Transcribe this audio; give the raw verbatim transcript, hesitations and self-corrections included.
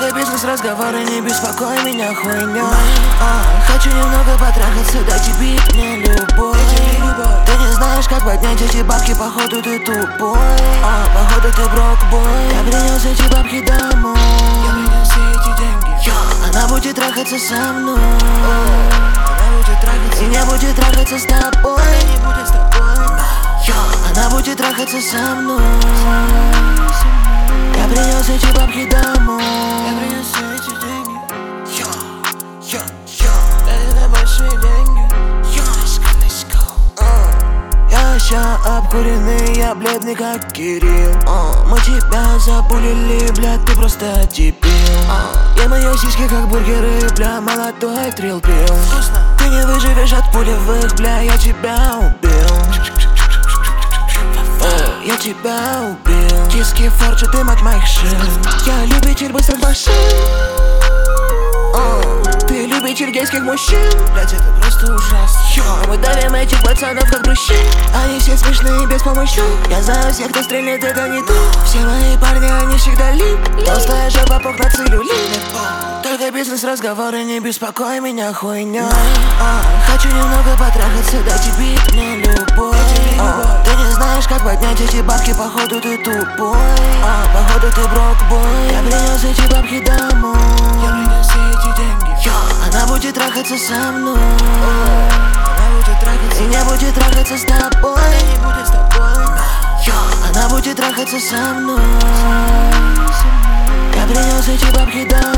Только бизнес, разговоры, не беспокой меня хуйнёй. а, Хочу немного потрахаться, дать тебе мне любовь. Ты не знаешь, как поднять эти бабки, походу ты тупой. а, Походу ты брокбой. Я принес эти бабки домой. Я принес эти деньги. Йо, она будет трахаться со мной. Она будет трахаться. И не будет трахаться с тобой. Она не будет с тобой. Йо, она будет трахаться со мной. Я принес эти бабки домой. Я принес эти деньги. Йо, йо, йо. Это большие деньги. Йо, let's go, let's go. uh. Я ща обкуренный, я бледный как Кирилл. uh. Мы тебя запулили, блядь, ты просто дебил. uh. Я мои сиськи как бургеры, бля, молодой трил пил. Ты не выживешь от пулевых, бля, я тебя убил. Я тебя убил. Киски форджи, дым от моих шин. Я любитель быстрых машин. uh, Ты любитель гейских мужчин. Блять, это просто ужасно. Мы давим этих пацанов как мужчин. Они все смешные без помощи. Я знаю всех, кто стрельнет, это не то. Все мои парни, они всегда лип. Толстая жопа, пух на целлюлит. Только бизнес, разговоры, не беспокой меня хуйнёй. а, Хочу немного потрахаться, дать тебе мне любовь. а, Ты не знаешь, как поднять эти бабки, походу ты тупой. а, Походу ты брокбой. Я принес эти бабки домой. Я принес эти деньги. Йо, она будет трахаться со мной. Она будет трахаться. И не будет трахаться с тобой. Она не будет с тобой. Йо, она будет трахаться со мной. Я принес эти бабки домой.